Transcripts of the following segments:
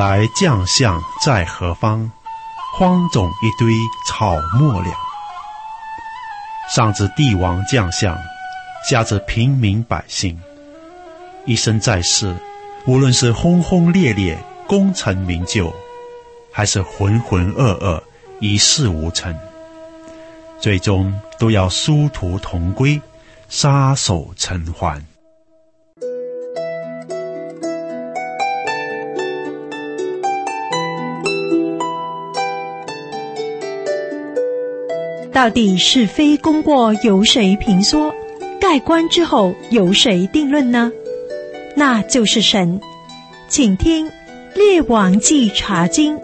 来将相在何方？荒冢一堆草没了。上至帝王将相，下至平民百姓，一生在世，无论是轰轰烈烈功成名就，还是浑浑噩噩一事无成，最终都要殊途同归，撒手尘寰。 到底是非功过由谁评说？盖棺之后由谁定论呢？那就是神。请听《列王纪查经》。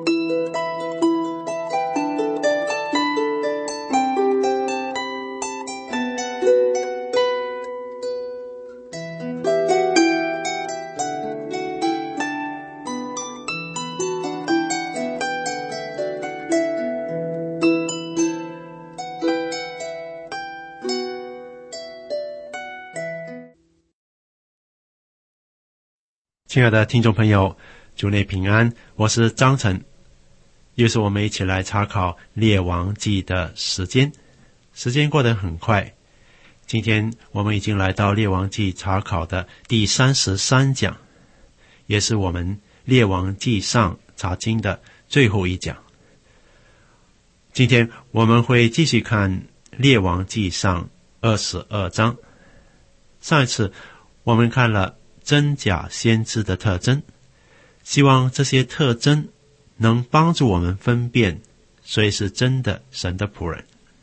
亲爱的听众朋友，主内平安，我是张晨，又是我们一起来查考列王纪的时间过得很快，今天我们已经来到列王纪查考的第33讲，也是我们列王纪上查经的最后一讲。今天我们会继续看列王纪上22章。上一次我们看了真假先知的特征，希望这些特征能帮助我们分辨谁是真的神的仆人。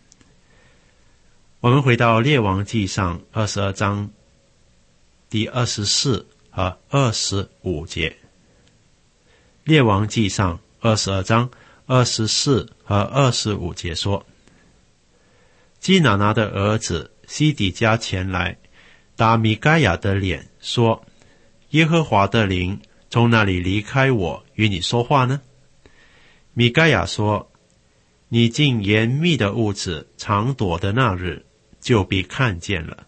我们回到列王纪上22章第24和25节。列王纪上22章24和25节说，基拿拿的儿子西底家前来打米该亚的脸，说，耶和华的灵从那里离开我与你说话呢？米该亚说，你进严密的屋子藏躲的那日，就必看见了。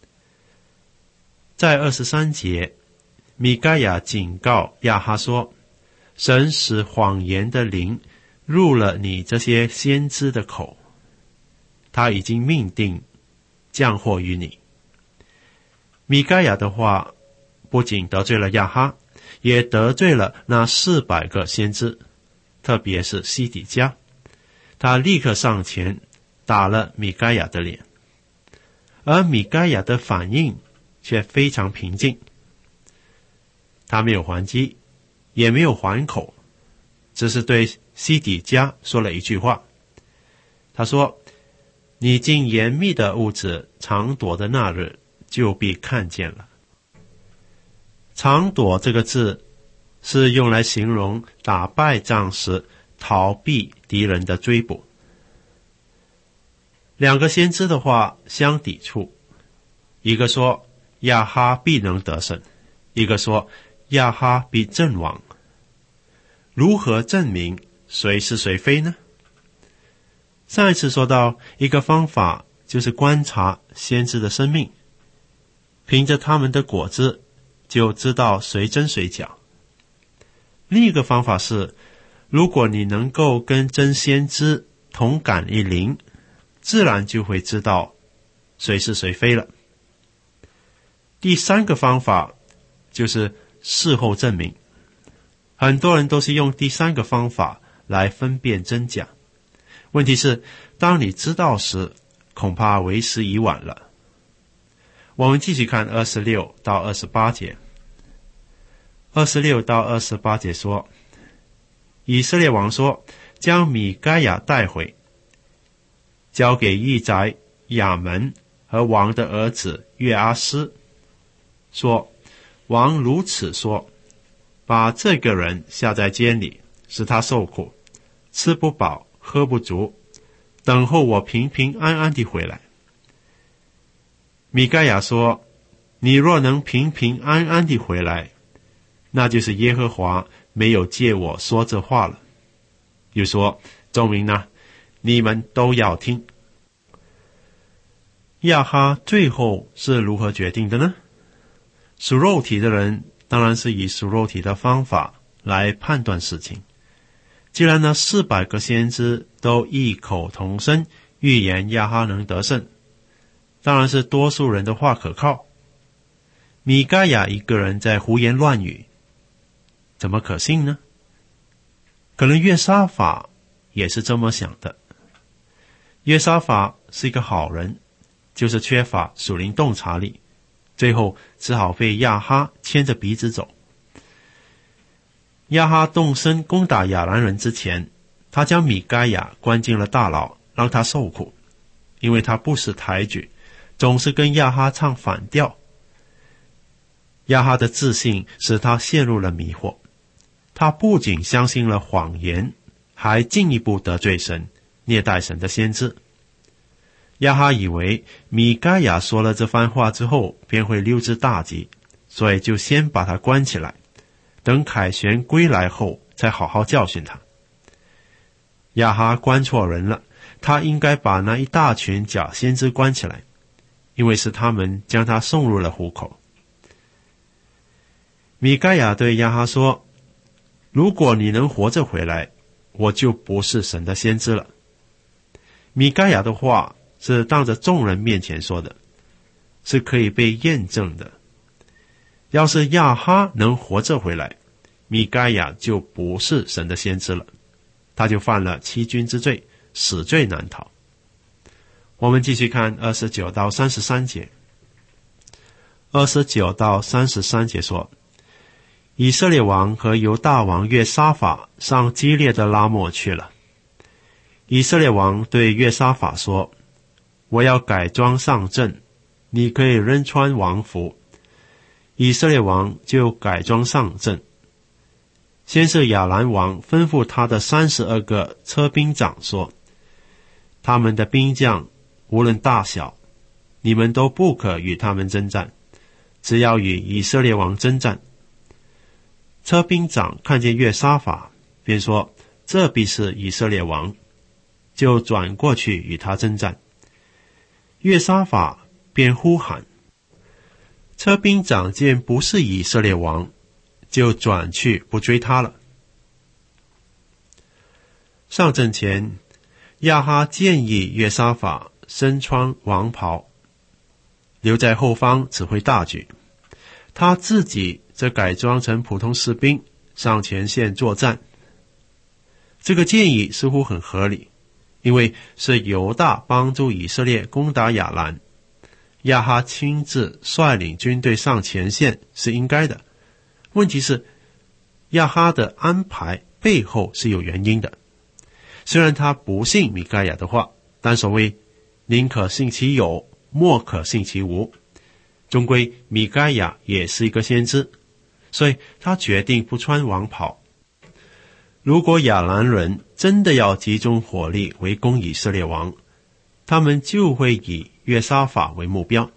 在23节，米该亚警告亚哈说，神使谎言的灵入了你这些先知的口，他已经命定降祸于你。米该亚的话不仅得罪了亚哈，也得罪了那400个先知，特别是西底家。他立刻上前打了米该亚的脸，而米该亚的反应却非常平静，他没有还击，也没有还口，只是对西底家说了一句话。他说，你进严密的屋子藏躲的那日，就必看见了。藏躲这个字是用来形容打败仗时逃避敌人的追捕。两个先知的话相抵触，一个说亚哈必能得胜，一个说亚哈必阵亡。如何证明谁是谁非呢？上一次说到一个方法，就是观察先知的生命，凭着他们的果子就知道谁真谁假。另一个方法是，如果你能够跟真先知同感一灵，自然就会知道谁是谁非了。第三个方法就是事后证明，很多人都是用第三个方法来分辨真假。问题是，当你知道时，恐怕为时已晚了。我们继续看26到28节。26到28节说，以色列王说，将米该亚带回，交给义宰、亚门和王的儿子约阿斯，说，王如此说，把这个人下在监里，使他受苦，吃不饱喝不足，等候我平平安安地回来。米该亚说，你若能平平安安地回来，那就是耶和华没有借我说这话了。又说，众民呢，你们都要听。亚哈最后是如何决定的呢？属肉体的人当然是以属肉体的方法来判断事情。既然那400个先知都异口同声预言亚哈能得胜，当然是多数人的话可靠。米该亚一个人在胡言乱语，怎么可信呢？可能约沙法也是这么想的。约沙法是一个好人，就是缺乏属灵洞察力，最后只好被亚哈牵着鼻子走。亚哈动身攻打亚兰人之前，他将米该亚关进了大牢，让他受苦，因为他不识抬举，总是跟亚哈唱反调。亚哈的自信使他陷入了迷惑，他不仅相信了谎言，还进一步得罪神，虐待神的先知。亚哈以为米该亚说了这番话之后便会溜之大吉，所以就先把他关起来，等凯旋归来后才好好教训他。亚哈关错人了，他应该把那一大群假先知关起来，因为是他们将他送入了虎口。米该亚对亚哈说，如果你能活着回来，我就不是神的先知了。米该亚的话是当着众人面前说的，是可以被验证的。要是亚哈能活着回来，米该亚就不是神的先知了，他就犯了欺君之罪，死罪难逃。我们继续看29到33节。29到33节说，以色列王和犹大王约沙法上基列的拉末去了。以色列王对约沙法说，我要改装上阵，你可以扔穿王服。以色列王就改装上阵。先是亚兰王吩咐他的32个车兵长说，他们的兵将无论大小，你们都不可与他们征战，只要与以色列王征战。车兵长看见约沙法，便说，这必是以色列王，就转过去与他征战。约沙法便呼喊，车兵长见不是以色列王，就转去不追他了。上阵前，亚哈建议约沙法身穿王袍，留在后方指挥大局，他自己则改装成普通士兵上前线作战。这个建议似乎很合理，因为是犹大帮助以色列攻打亚兰，亚哈亲自率领军队上前线是应该的。问题是，亚哈的安排背后是有原因的。虽然他不信米该亚的话，但所谓宁可信其有，莫可信其无，终归米该亚也是一个先知，所以他决定不穿王袍。如果亚兰人真的要集中火力围攻以色列王，他们就会以约沙法为目标。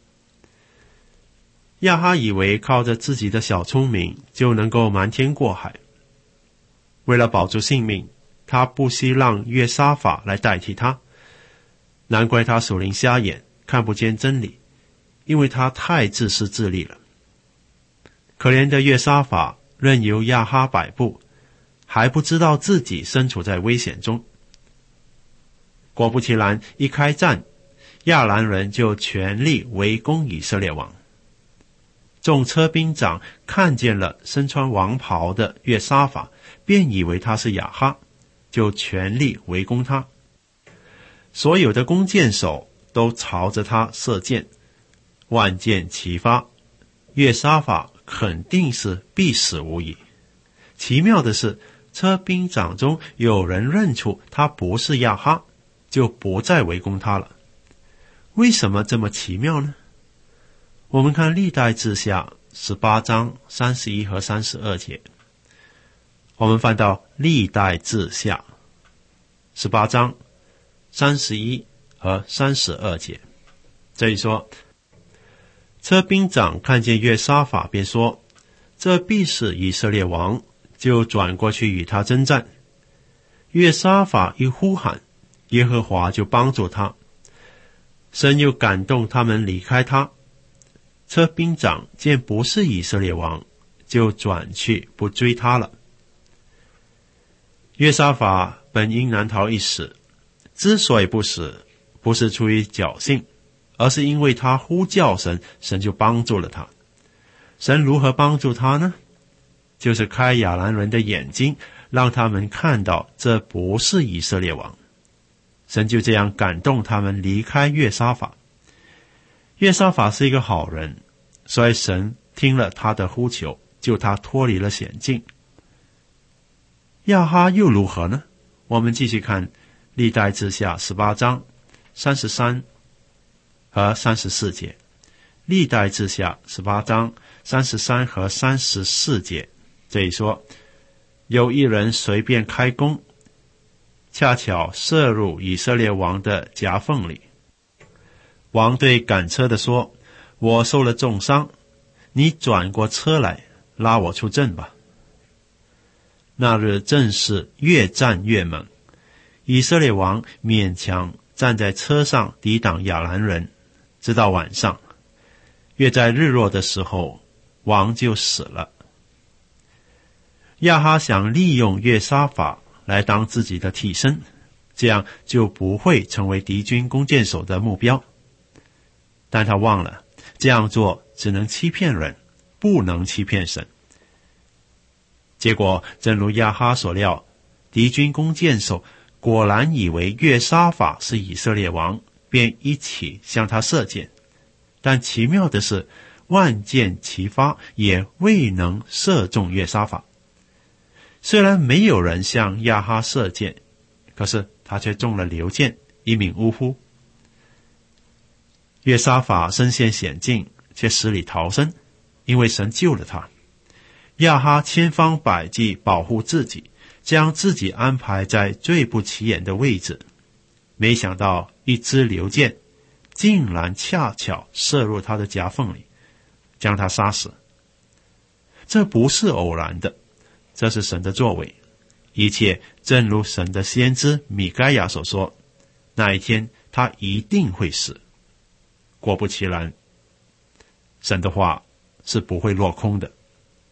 亚哈以为靠着自己的小聪明就能够瞒天过海，为了保住性命，他不惜让约沙法来代替他。难怪他属灵瞎眼，看不见真理，因为他太自私自利了。可怜的约沙法任由亚哈摆布，还不知道自己身处在危险中。果不其然，一开战，亚兰人就全力围攻以色列王。众车兵长看见了身穿王袍的约沙法，便以为他是亚哈，就全力围攻他。所有的弓箭手都朝着他射箭，万箭齐发，约沙法肯定是必死无疑。奇妙的是，车兵长中有人认出他不是亚哈，就不再围攻他了。为什么这么奇妙呢？我们看历代志下18章31和32节。我们翻到历代志下18章31和32节。这里说，车兵长看见约沙法，便说，这必是以色列王，就转过去与他征战。约沙法一呼喊，耶和华就帮助他，神又感动他们离开他。车兵长见不是以色列王，就转去不追他了。 约沙法本应难逃一死，之所以不死，不是出于侥幸，而是因为他呼叫神，神就帮助了他。神如何帮助他呢？就是开亚兰人的眼睛，让他们看到这不是以色列王。神就这样感动他们离开约沙法。约沙法是一个好人，所以神听了他的呼求，救他脱离了险境。亚哈又如何呢？我们继续看历代志下18章33和34节。历代志下18章33和34节，这里说，有一人随便开弓，恰巧射入以色列王的夹缝里。王对赶车的说，我受了重伤，你转过车来，拉我出阵吧。那日正是越战越猛，以色列王勉强站在车上抵挡亚兰人，直到晚上。约在日落的时候，王就死了。亚哈想利用约沙法来当自己的替身，这样就不会成为敌军弓箭手的目标。但他忘了，这样做只能欺骗人，不能欺骗神。结果正如亚哈所料，敌军弓箭手果然以为约沙法是以色列王，便一起向他射箭。但奇妙的是，万箭齐发，也未能射中约沙法。虽然没有人向亚哈射箭，可是他却中了流箭，一命呜呼。约沙法身陷险境，却死里逃生，因为神救了他。亚哈千方百计保护自己，将自己安排在最不起眼的位置，没想到一支流箭竟然恰巧射入他的夹缝里，将他杀死。这不是偶然的，这是神的作为。一切正如神的先知米该亚所说，那一天他一定会死。果不其然，神的话是不会落空的。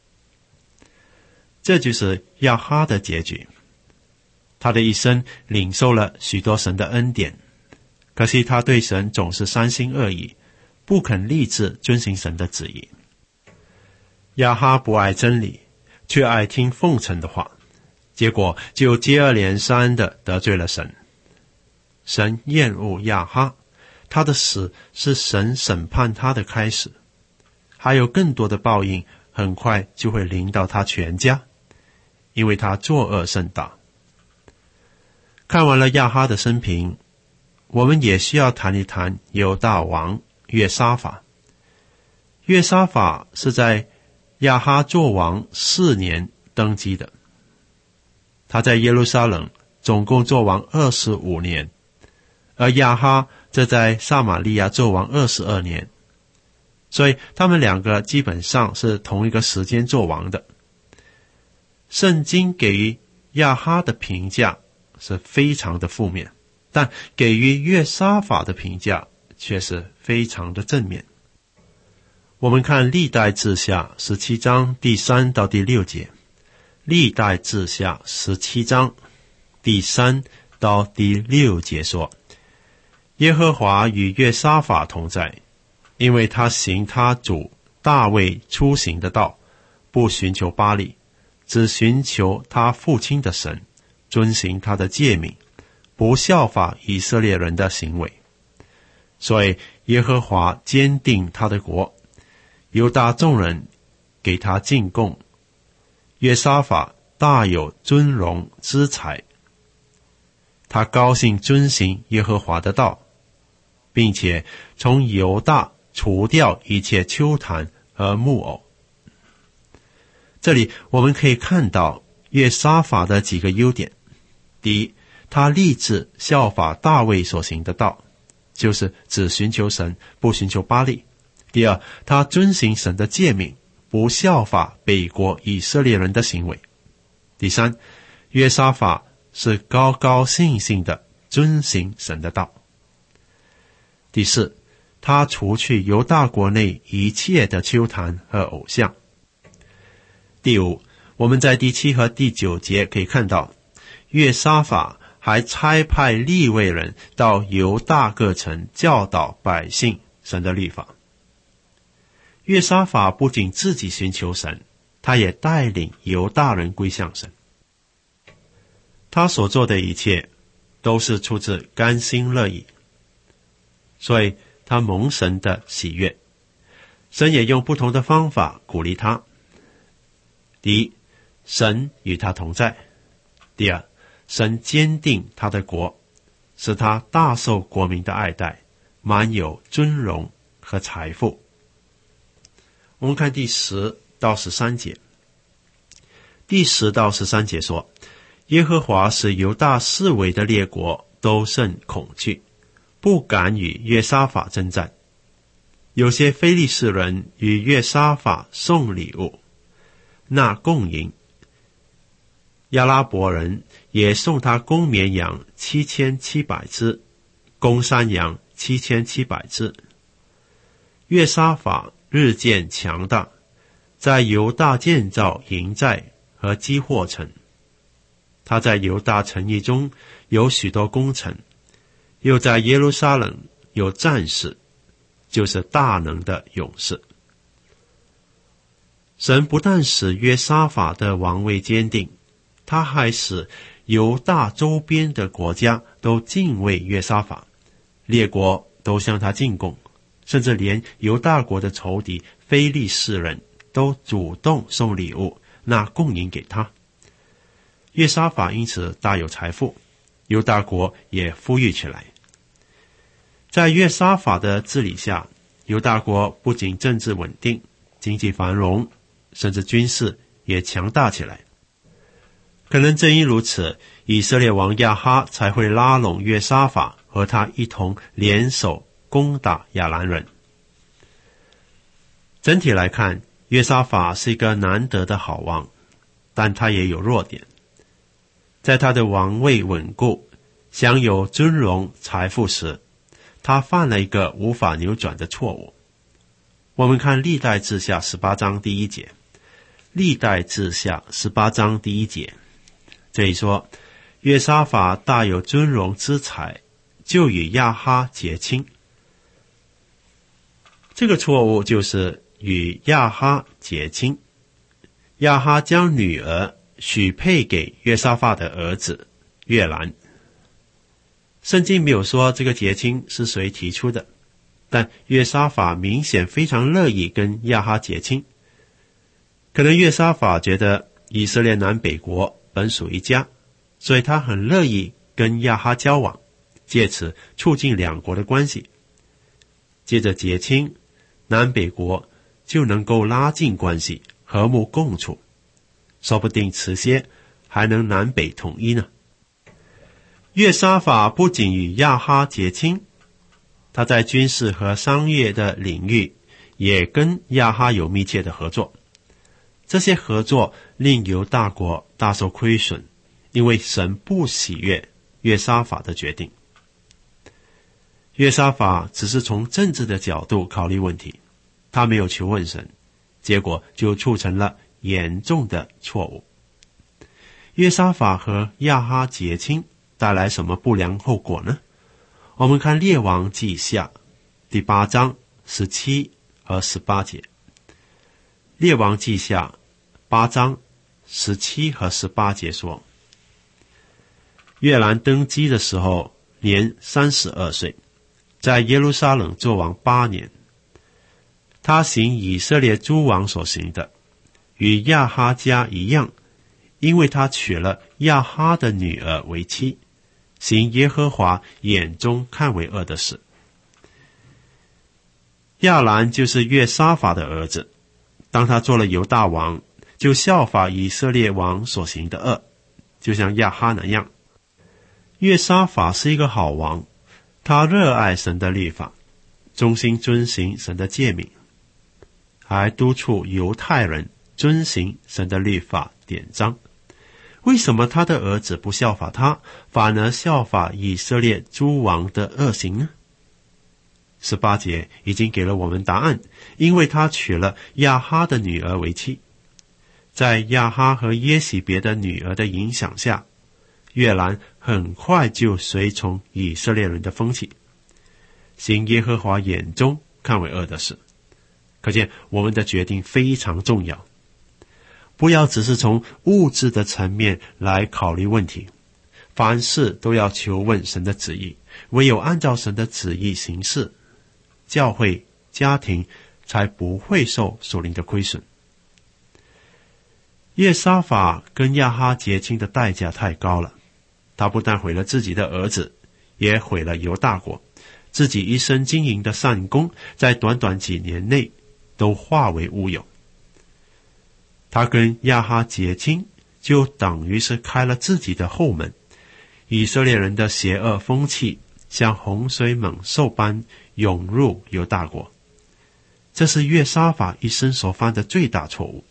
这就是亚哈的结局。他的一生领受了许多神的恩典，可惜他对神总是三心二意，不肯立志遵行神的旨意。亚哈不爱真理，却爱听奉承的话，结果就接二连三地得罪了神。神厌恶亚哈，他的死是神审判他的开始，还有更多的报应很快就会临到他全家，因为他作恶甚大。看完了亚哈的生平，我们也需要谈一谈犹大王约沙法。约沙法是在亚哈作王4年登基的，他在耶路撒冷总共作王25年，而亚哈则在撒玛利亚作王22年，所以他们两个基本上是同一个时间作王的。圣经给予亚哈的评价是非常的负面，但给予约沙法的评价却是非常的正面。我们看历代志下17章第3到第6节。历代志下17章第3到第6节说，耶和华与约沙法同在，因为他行他主大卫出行的道，不寻求巴力，只寻求他父亲的神，遵行他的诫命，不效法以色列人的行为。所以耶和华坚定他的国，犹大众人给他进贡，约沙法大有尊荣资财。他高兴遵行耶和华的道，并且从犹大除掉一切丘坛和木偶。这里我们可以看到约沙法的几个优点。第一，他立志效法大卫所行的道，就是只寻求神，不寻求巴力。第二，他遵行神的诫命，不效法北国以色列人的行为。第三，约沙法是高高兴兴的遵行神的道。第四，他除去犹大国内一切的丘坛和偶像。第五，我们在第7和第9节可以看到， 约沙法还差派利未人到犹大各城教导百姓神的律法。约沙法不仅自己寻求神，他也带领犹大人归向神。他所做的一切都是出自甘心乐意，所以他蒙神的喜悦。神也用不同的方法鼓励他。第一，神与他同在；第二，神坚定他的国，使他大受国民的爱戴，满有尊荣和财富。我们看第10到13节。第10到13节说，耶和华使犹大四围的列国都甚恐惧，不敢与约沙法征战。有些非利士人与约沙法送礼物，纳贡银。亚拉伯人也送他公绵羊7700只，公山羊7700只。约沙法日渐强大，在犹大建造营寨和积货城。他在犹大城邑中有许多工程，又在耶路撒冷有战士，就是大能的勇士。神不但使约沙法的王位坚定，他还使犹大周边的国家都敬畏约沙法，列国都向他进贡，甚至连犹大国的仇敌非利士人都主动送礼物纳贡银给他。约沙法因此大有财富，犹大国也富裕起来。在约沙法的治理下，犹大国不仅政治稳定，经济繁荣，甚至军事也强大起来。可能正因如此，以色列王亚哈才会拉拢约沙法和他一同联手攻打亚兰人。整体来看，约沙法是一个难得的好王，但他也有弱点。在他的王位稳固，享有尊荣财富时，他犯了一个无法扭转的错误。我们看历代志下18章第1节。历代志下18章第1节，这里说，约沙法大有尊荣之财，就与亚哈结亲。这个错误就是与亚哈结亲。亚哈将女儿许配给约沙法的儿子约兰。圣经没有说这个结亲是谁提出的，但约沙法明显非常乐意跟亚哈结亲。可能约沙法觉得以色列南北国本属一家，所以他很乐意跟亚哈交往，借此促进两国的关系。接着结亲，南北国就能够拉近关系，和睦共处，说不定迟些还能南北统一呢。约沙法不仅与亚哈结亲，他在军事和商业的领域也跟亚哈有密切的合作。这些合作令犹大国大受亏损，因为神不喜悦约沙法的决定。约沙法只是从政治的角度考虑问题，他没有求问神，结果就促成了严重的错误。约沙法和亚哈结亲带来什么不良后果呢？我们看列王记下第8章17和18节。列王记下8章17和18节说，约兰登基的时候年32岁，在耶路撒冷作王8年。他行以色列诸王所行的，与亚哈家一样，因为他娶了亚哈的女儿为妻，行耶和华眼中看为恶的事。亚兰就是约沙法的儿子，当他做了犹大王，就效法以色列王所行的恶，就像亚哈那样。约沙法是一个好王，他热爱神的律法，忠心遵行神的诫命，还督促犹太人遵行神的律法典章。为什么他的儿子不效法他，反而效法以色列诸王的恶行呢？18节已经给了我们答案，因为他娶了亚哈的女儿为妻。在亚哈和耶洗别的女儿的影响下， 约兰很快就随从以色列人的风气，行耶和华眼中看为恶的事。可见我们的决定非常重要，不要只是从物质的层面来考虑问题，凡事都要求问神的旨意，唯有按照神的旨意行事，教会、家庭才不会受属灵的亏损。约沙法跟亚哈结亲的代价太高了，他不但毁了自己的儿子，也毁了犹大国，自己一生经营的善功，在短短几年内都化为乌有。他跟亚哈结亲，就等于是开了自己的后门，以色列人的邪恶风气像洪水猛兽般涌入犹大国，这是约沙法一生所犯的最大错误。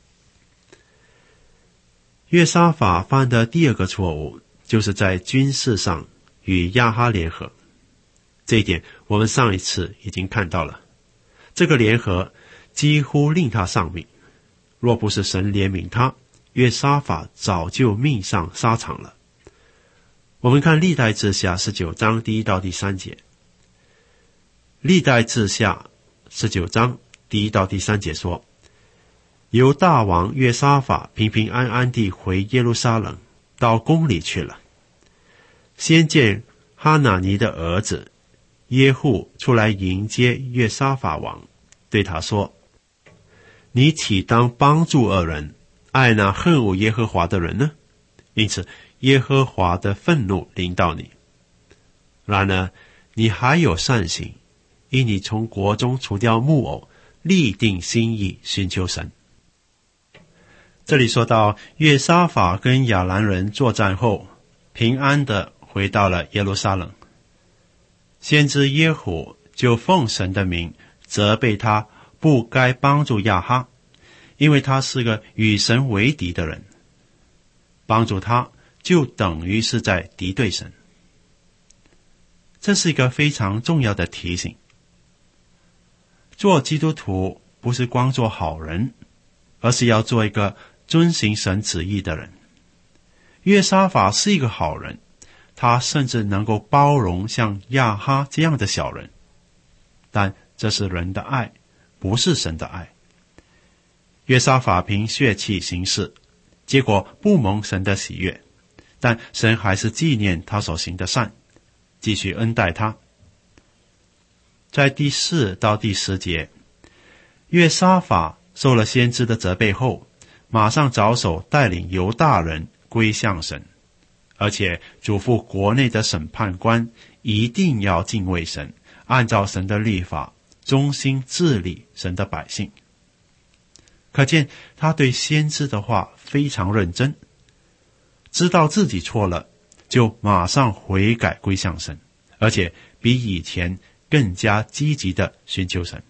约沙法犯的第二个错误，就是在军事上与亚哈联合。这一点我们上一次已经看到了，这个联合几乎令他丧命，若不是神怜悯他，约沙法早就命丧沙场了。我们看历代志下19章1到3节。历代志下19章1到3节说，犹大王约沙法平平安安地回耶路撒冷，到宫里去了。先见哈拿尼的儿子耶户出来迎接约沙法王，对他说，你岂当帮助恶人，爱那恨恶耶和华的人呢？因此耶和华的愤怒临到你。然而你还有善行，因你从国中除掉木偶，立定心意寻求神。这里说到约沙法跟亚兰人作战后，平安地回到了耶路撒冷。先知耶户就奉神的名责备他不该帮助亚哈，因为他是个与神为敌的人，帮助他就等于是在敌对神。这是一个非常重要的提醒。做基督徒不是光做好人，而是要做一个遵行神旨意的人。约沙法是一个好人，他甚至能够包容像亚哈这样的小人，但这是人的爱，不是神的爱。约沙法凭血气行事，结果不蒙神的喜悦，但神还是纪念他所行的善，继续恩待他。在第4到第10节，约沙法受了先知的责备后，马上着手带领犹大人归向神，而且嘱咐国内的审判官一定要敬畏神，按照神的律法忠心治理神的百姓。可见他对先知的话非常认真，知道自己错了，就马上悔改归向神，而且比以前更加积极地寻求神。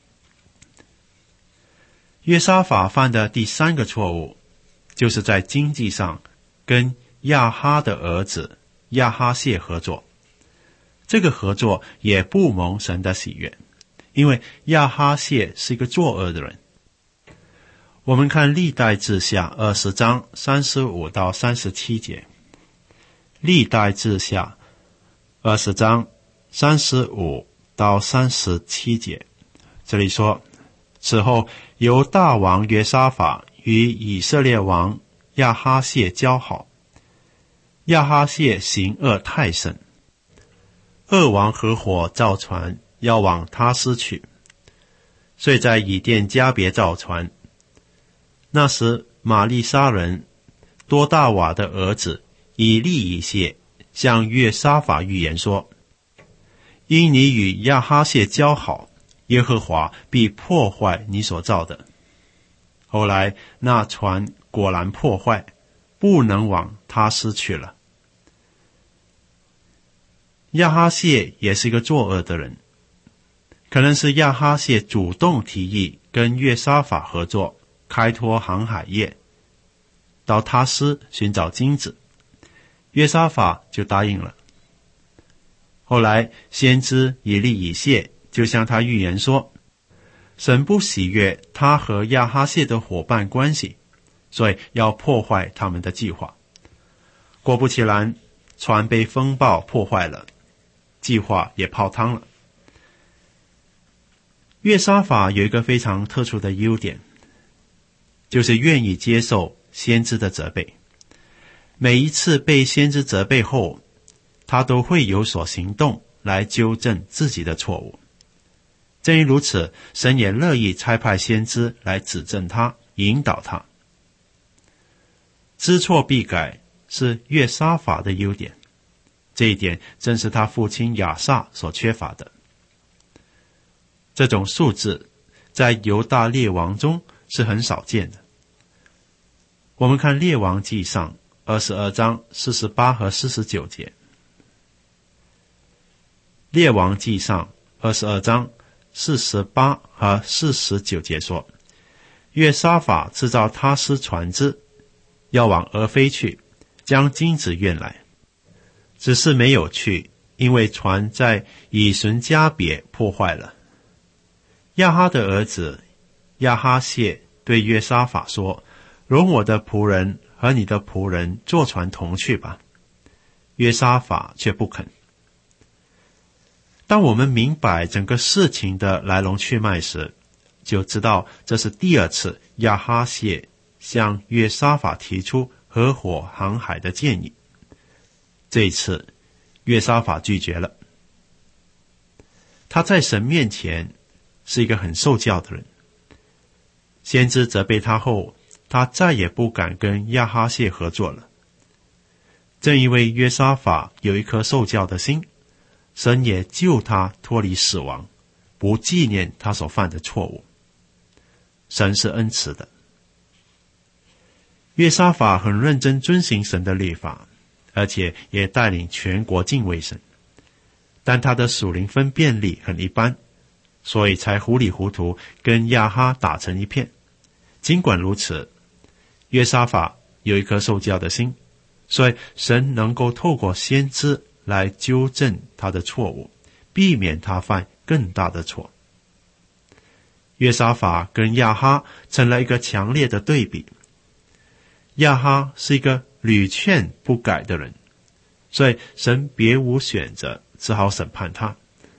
约沙法犯的第3个错误，就是在经济上跟亚哈的儿子亚哈谢合作。这个合作也不蒙神的喜悦，因为亚哈谢是一个作恶的人。我们看历代志下20章35到37节。历代志下20章35到37节，这里说，此后犹大王约沙法与以色列王亚哈谢交好，亚哈谢行恶太甚，二王合伙造船要往他施去，遂在以甸加别造船。那时玛利沙人多大瓦的儿子以利以谢向约沙法预言说，因你与亚哈谢交好，耶和华必破坏你所造的。后来那船果然破坏，不能往他施去了。亚哈谢也是一个作恶的人，可能是亚哈谢主动提议跟约沙法合作，开拓航海业，到他施寻找金子，约沙法就答应了。后来先知以利以谢就向他预言说，神不喜悦他和亚哈谢的伙伴关系，所以要破坏他们的计划。 果不其然，船被风暴破坏了，计划也泡汤了。约沙法有一个非常特殊的优点，就是愿意接受先知的责备。每一次被先知责备后，他都会有所行动来纠正自己的错误。正因如此，神也乐意差派先知来指正他，引导他。知错必改是约沙法的优点，这一点正是他父亲亚撒所缺乏的。这种素质在犹大列王中是很少见的。我们看列王记上22章48和49节。列王记上22章48和49节说，约沙法制造他施船只，要往俄非去，将金子运来，只是没有去，因为船在以顺加别破坏了。亚哈的儿子亚哈谢对约沙法说，容我的仆人和你的仆人坐船同去吧。约沙法却不肯。当我们明白整个事情的来龙去脉时，就知道这是第二次亚哈谢向约沙法提出合伙航海的建议。这一次约沙法拒绝了。他在神面前是一个很受教的人。先知责备他后，他再也不敢跟亚哈谢合作了。正因为约沙法有一颗受教的心，神也救他脱离死亡，不纪念他所犯的错误。神是恩慈的。约沙法很认真遵行神的律法，而且也带领全国敬畏神，但他的属灵分辨力很一般，所以才糊里糊涂跟亚哈打成一片。尽管如此，约沙法有一颗受教的心，所以神能够透过先知来纠正他的错误，避免他犯更大的错。约沙法跟亚哈成了一个强烈的对比。亚哈是一个屡劝不改的人，所以神别无选择，只好审判他。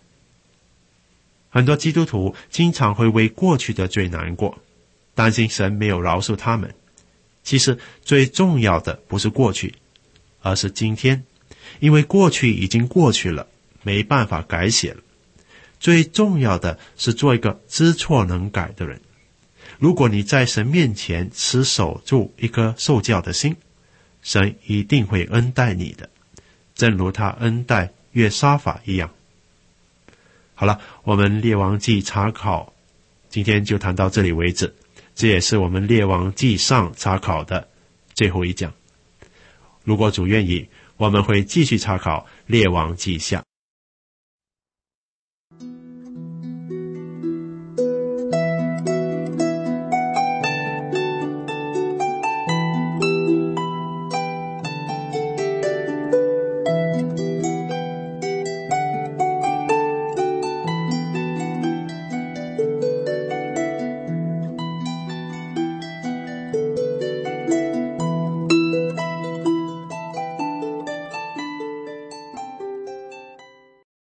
很多基督徒经常会为过去的罪难过，担心神没有饶恕他们。其实最重要的不是过去，而是今天，因为过去已经过去了，没办法改写了。最重要的是做一个知错能改的人。如果你在神面前持守住一颗受教的心，神一定会恩待你的，正如他恩待约沙法一样。好了，我们列王记查考今天就谈到这里为止，这也是我们列王记上查考的最后一讲。如果主愿意，我们会继续查考列王记下。